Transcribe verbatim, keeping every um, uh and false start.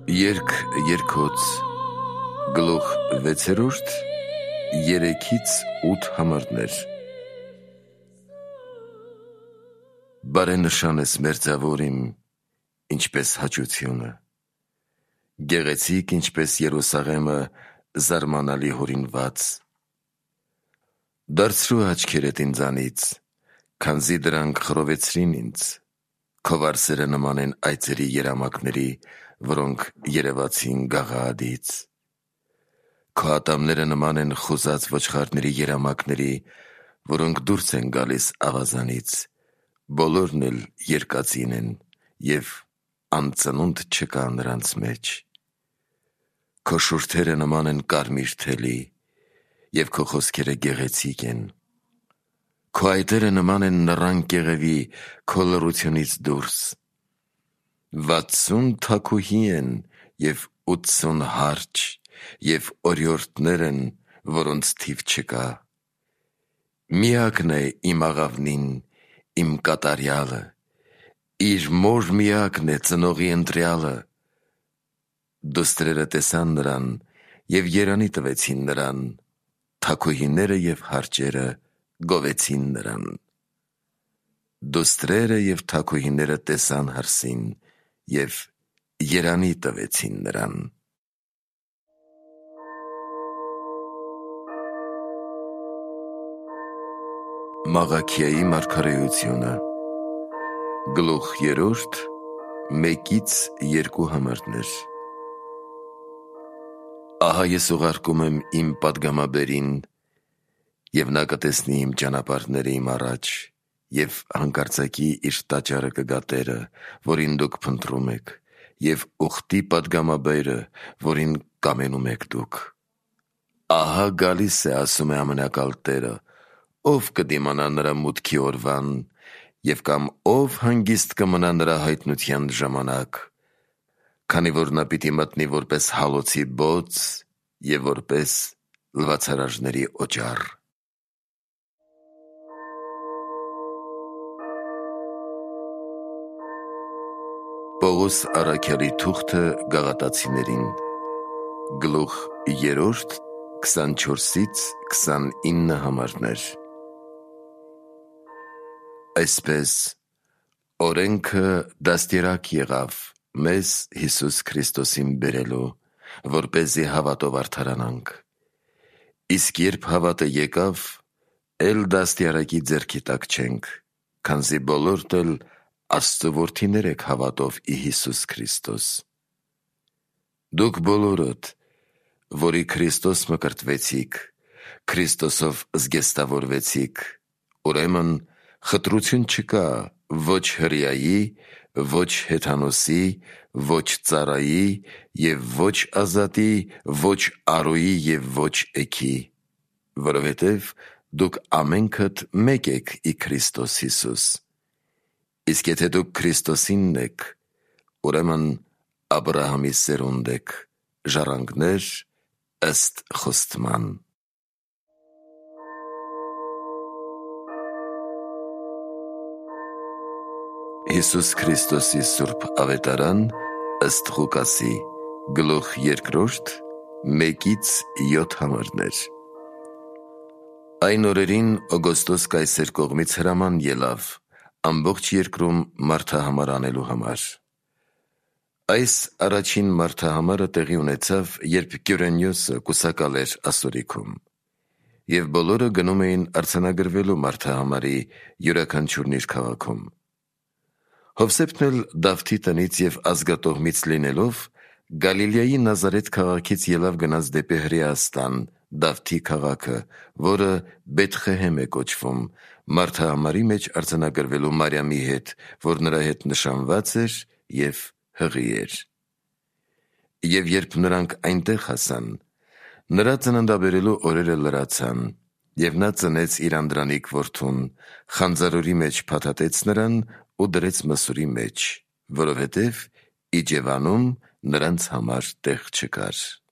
Երգ երկոց գլուխ վեցերորդ երեքից ութ համարներ Բարենշան ես մերձավոր իմ, ինչպես հաճությունը, գեղեցիկ ինչպես Երուսաղեմը զարմանալի հորինված։ Դարձրու աչքերդ ինձանից, քանզի դրանք խռովեցրին ինձ, քո վարսերը նման են այծերի երամակների, որոնք երևացին գաղահադից։ Քո ատամները նման են խուզած ոչխարների երամակների, որոնք դուրս են գալիս ավազանից, բոլորն էլ երկածին են, և անծնունդ չկա նրանց մեջ։ Քո շուրթերը նման են կարմիր թելի, և քո խոսքերը գեղեցիկ են։ Քո այտերը նման են նռան կեղևի, քո լռությունից դուրս։ Վաթսուն թագուհի են և ութսուն հարջ, և օրիորդներ են, որոնց թիվ չկա։ Միակն է իմ աղավնին, իմ կատարյալը, իր մոր միակն է ծնողի ընտրյալը։ Դուստրերը տեսան նրան և երանի տվեցին նրան, թագուհիները և հարջերը գովեցին նրան։ Դուստրերը և թագուհիները տեսան հարսին և երանի տվեցին նրան։ Մաղաքիայի մարգարեությունը գլուխ երրորդ մեկից երկու համարներ Ահա ես ուղարկում եմ իմ պատգամաբերին, և նա կտեսնի իմ ճանապարհները իմ առաջ, և հանկարծակի իր տաճարը կգա Տերը, որին դուք փնտրում եք, և ուխտի պատգամաբերը, որին կամենում եք դուք։ Ահա գալիս է, ասում է Ամենակալ Տերը, ո՞վ կդիմանա նրա մուտքի օրվան, և կամ ո՞վ հանգիստ կմնա նրա հայտնության ժամանակ, քանի որ նա պիտի մտնի որպես հալոցի բոծ և որպես լվացարարների օճառ։ Պողոս առաքյալի թուղթը Գաղատացիներին գլուխ երրորդ քսանչորսից քսանինը համարներ Այսպես օրենքը դաստիարակ եղավ մեզ Հիսուս Քրիստոսին բերելու, որպեսզի հավատով արդարանանք։ Իսկ երբ հավատը եկավ, էլ դաստիարակի ձեռքի տակ չենք, քանզի բոլորդ էլ Աստծու որդիներ եք հավատով ի Հիսուս Քրիստոս։ Դուք բոլորդ, որի Քրիստոս մկրտվեցիք, Քրիստոսով զգեստավորվեցիք, ուրեմն խտրություն չկա ոչ հրեայի, ոչ հեթանոսի, ոչ ծառայի և ոչ ազատի, ոչ առուի և ոչ էգի, որովհետև դուք ամենքդ մեկ եք ի Քրիստոս Հիսուս։ Իսկ եթե դուք Քրիստոսինն եք, ուրեմն Աբրահամի սերունդ եք, ժառանգներ ըստ խոստման։ Հիսուս Քրիստոսի սուրբ ավետարան ըստ Ղուկասի գլուխ երկրորդ մեկից յոթ համարներ Այն օրերին Օգոստոս կայսեր կողմից հրաման ելավ ամբողջ երկրում մարդահամար անելու համար։ Այս առաջին մարդահամարը տեղի ունեցավ, երբ Կյուրենյոսը կուսակալ էր Ասորիքում, և բոլորը գնում էին արձանագրվելու մարդահամարի յուրաքանչյուրն իր քաղաքում։ Հովսեփն էլ Դավթի տնից և ազգատոհմից լինելով, Գալիլեայի Նազարեթ քաղաքից ելավ գնաց դեպի Հրեաստան, Դավթի քաղաքը, որը Բեթխեհեմ է կոչվում, մարդահամարի մեջ արձանագրվելու Մարիամի հետ, որ նրա հետ նշանված էր և հղի էր։ Եվ երբ նրանք այնտեղ հասան, նրա ծննդաբերելու օրերը լրացան, և նա ծնեց իր անդրանիկ որդուն, խանձարորի մեջ փաթաթեց նրան ու դրեց մսուրի մեջ, որովհետև իջևանում նրանց համար տեղ չկար։